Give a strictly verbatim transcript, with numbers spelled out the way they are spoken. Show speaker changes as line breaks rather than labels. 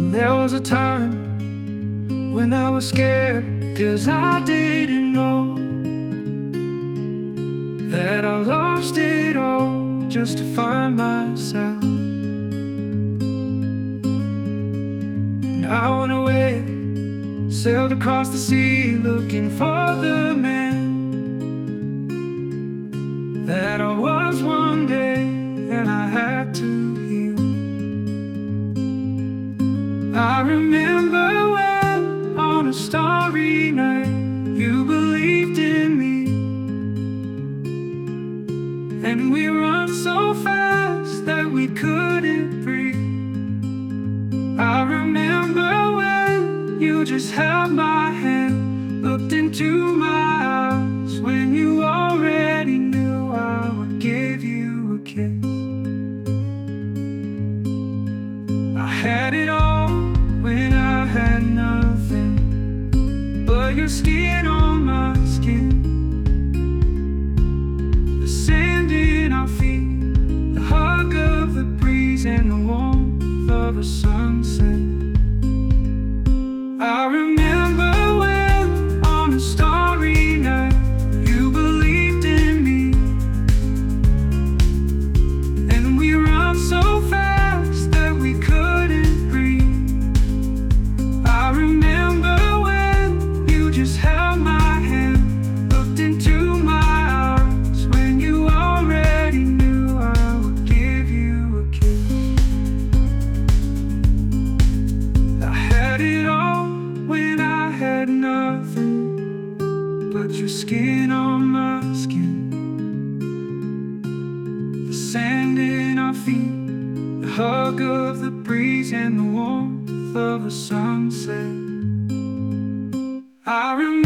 There was a time when I was scared, 'cause I didn't know that I lost it all just to find myself. And I went away, sailed across the sea, looking for the man that I was one day, and I had to heal. I remember when on a starry night you believed in me, and we run so fast that we couldn't breathe. I remember when you just held my hand, looked into my eyes, when you already knew I would give you a kiss. I had it all when I had nothing but your skin on my skin, the sand in our feet, the hug of the breeze, and the warmth of a sunset. I remember when on a starry night you believed in me, and we run so fast that we couldn't breathe. I remember when you just held my hand, looked into my eyes, when you already knew I would give you a kiss. I had it all when I had nothing but your skin on my skin, the sand in our feet, the hug of the breeze, and the warmth of a sunset. I remember